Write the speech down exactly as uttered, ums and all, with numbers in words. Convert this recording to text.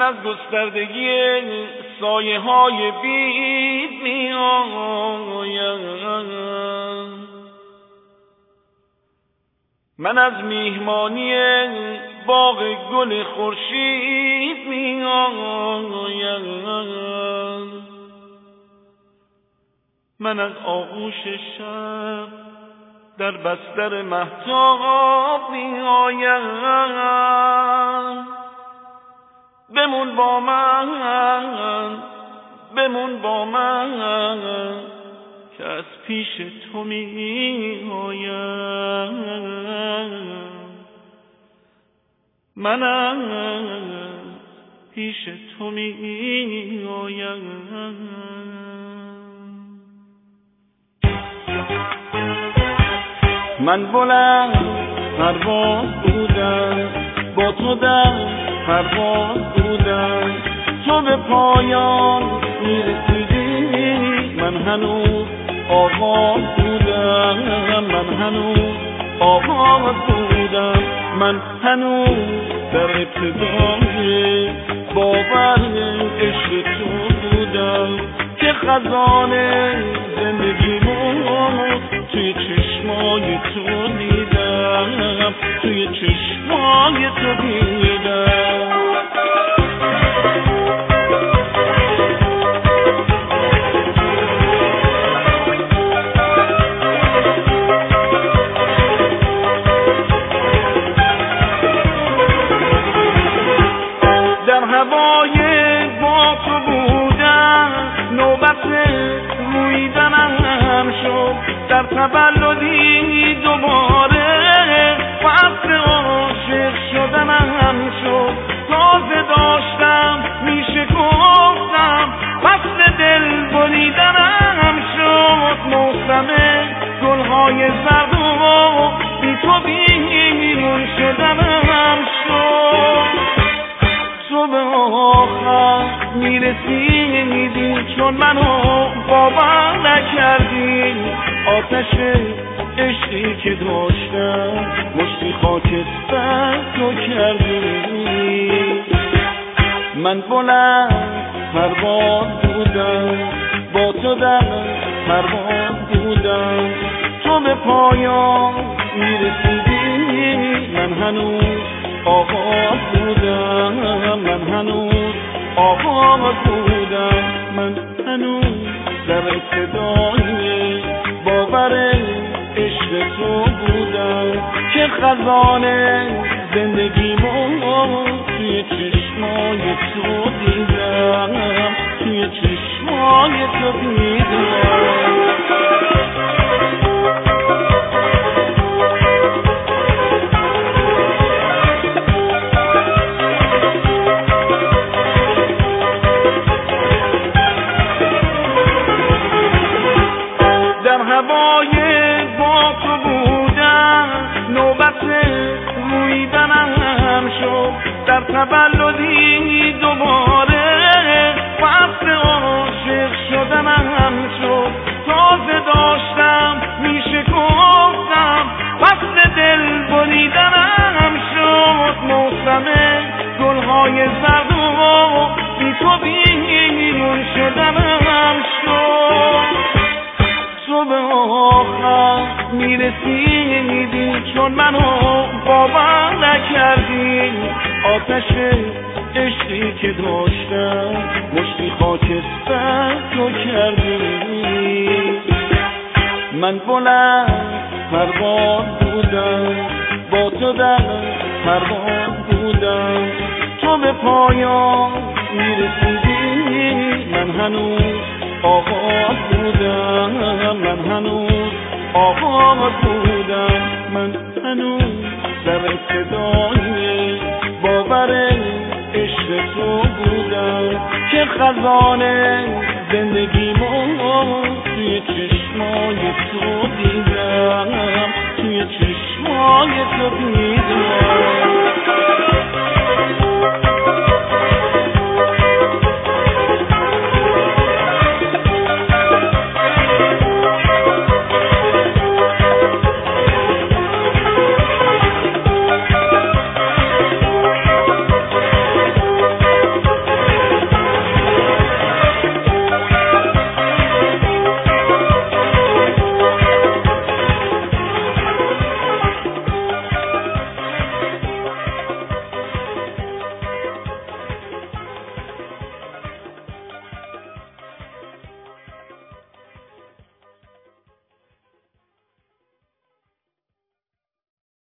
از گستردگی سایه های بید می آیم، من از میهمانی باغ گل خورشید می آیم، من از آغوش شب در بستر مهتاب می آیم. بمون با من، بمون با من که از پیش تو می آیم، من از پیش تو می آیم. من بلند پرواز بودم، با تو در پرواز بودم، تو به پایان میرسیدی، من هنوز آغاز بودم، من هنوز آغاز بودم، من هنوز در ابتدای باور عشق تو بودم که خزانه زندگیمو توی چشمای تو دیدم، توی چشمای تو دیدم. در هوای با تو بودم، نوبت رویدنم شد، در تولدی دوباره فصل عاشق شدنم شد، تازه داشتم میشه گفتم فصل دل بریدنم شد، موسم گلهای زرد و بی تو بیرون شدنم شد. تو به آخر میرسیدی چون منو باور نکردی، آتش عشقی که داشتم مشتی خاکستر تو کردی. من بلند پرواز بودم، با تو در پرواز بودم، تو به پایان میرسیدی، من هنوز آغاز بودم، من هنوز آغاز بودم، من هنوز در ابتدای باور عشق تو بودم که خزانه زندگیمو توی چشمای تو دیدم، توی چشمای تو دیدم. در هوای با تو بودم، نوبت رویدنم شد، در تولدی دوباره فصل عاشق شدنم شد، تازه داشتم میشه گفتم فصل دل بریدنم شد، موسم گلهای زرد و بی تو بیرون شدنم شد. تو به آخر میرسیدی چون منو باور نکردی، آتش عشقی که داشتم مشتی خاکستر تو کردی. من بلند پرواز بودم، با تو در پرواز بودم، تو به پایان میرسیدی، من هنوز آغاز بودم، من هنوز آغاز بودم، من هنوز در ابتدای باور عشق تو بودم که خزانه زندگیمو توی چشمای تو دیدم، توی چشمای تو دیدم.